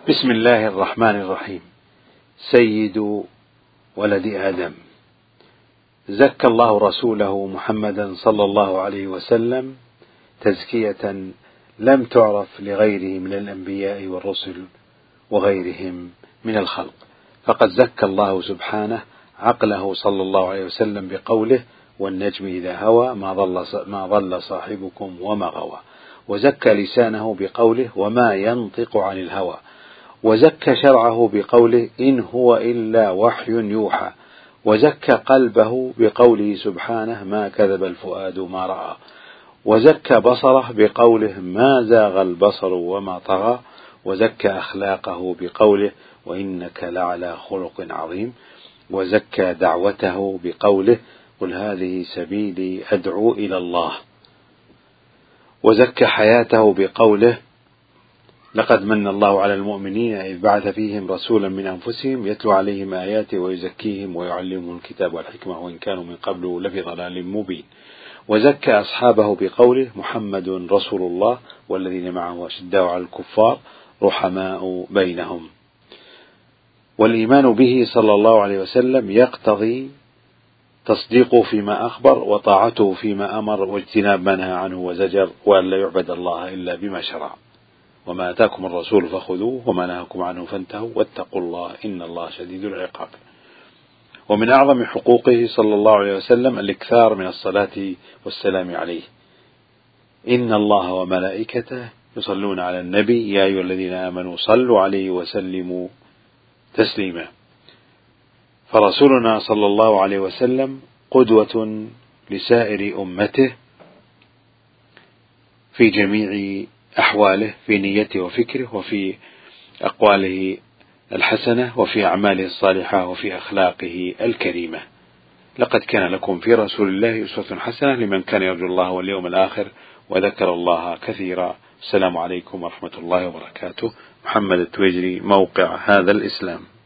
بسم الله الرحمن الرحيم. سيد ولد آدم، زكى الله رسوله محمدا صلى الله عليه وسلم تزكية لم تعرف لغيره من الأنبياء والرسل وغيرهم من الخلق، فقد زكى الله سبحانه عقله صلى الله عليه وسلم بقوله: والنجم إذا هوى ما ضل صاحبكم وما غوى، وزكى لسانه بقوله: وما ينطق عن الهوى، وزكى شرعه بقوله: إن هو إلا وحي يوحى، وزكى قلبه بقوله سبحانه: ما كذب الفؤاد ما رأى، وزكى بصره بقوله: ما زاغ البصر وما طغى، وزكى أخلاقه بقوله: وإنك لعلى خلق عظيم، وزكى دعوته بقوله: قل هذه سبيلي أدعو إلى الله، وزكى حياته بقوله: لقد من الله على المؤمنين إذ بعث فيهم رسولا من أنفسهم يتلو عليهم آياته ويزكيهم ويعلمهم الكتاب والحكمة وإن كانوا من قبل لفي ضلال مبين، وزكى أصحابه بقوله: محمد رسول الله والذين معه أشداء على الكفار رحماء بينهم. والإيمان به صلى الله عليه وسلم يقتضي تصديقه فيما أخبر وطاعته فيما أمر واجتناب ما نهى عنه وزجر، وأن لا يعبد الله إلا بما شرع. وما أتاكم الرسول فخذوه وما نهاكم عنه فانتهوا واتقوا الله إن الله شديد العقاب. ومن أعظم حقوقه صلى الله عليه وسلم الإكثار من الصلاة والسلام عليه. إن الله وملائكته يصلون على النبي يا أيها الذين آمنوا صلوا عليه وسلموا تسليما. فرسولنا صلى الله عليه وسلم قدوة لسائر أمته في جميع أحواله، في نيته وفكره وفي أقواله الحسنة وفي أعماله الصالحة وفي أخلاقه الكريمة. لقد كان لكم في رسول الله أسوة حسنة لمن كان يرجو الله واليوم الآخر وذكر الله كثيرا. السلام عليكم ورحمة الله وبركاته. محمد التويجري، موقع هذا الإسلام.